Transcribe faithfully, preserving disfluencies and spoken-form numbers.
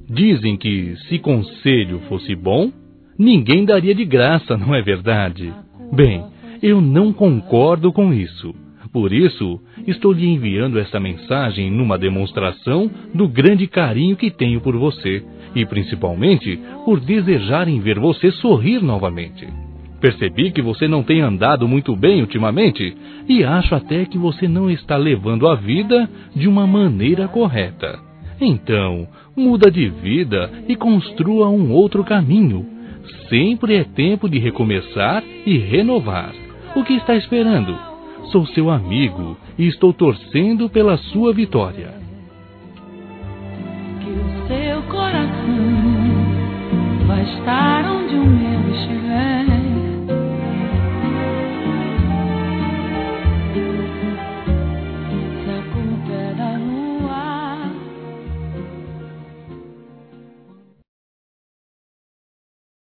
Dizem que, se conselho fosse bom, ninguém daria de graça, não é verdade? Bem, eu não concordo com isso. Por isso, estou lhe enviando esta mensagem numa demonstração do grande carinho que tenho por você e, principalmente, por desejar em ver você sorrir novamente. Percebi que você não tem andado muito bem ultimamente e acho até que você não está levando a vida de uma maneira correta. Então, muda de vida e construa um outro caminho. Sempre é tempo de recomeçar e renovar. O que está esperando? Sou seu amigo e estou torcendo pela sua vitória. Que o seu coração vai estar onde o meu estiver.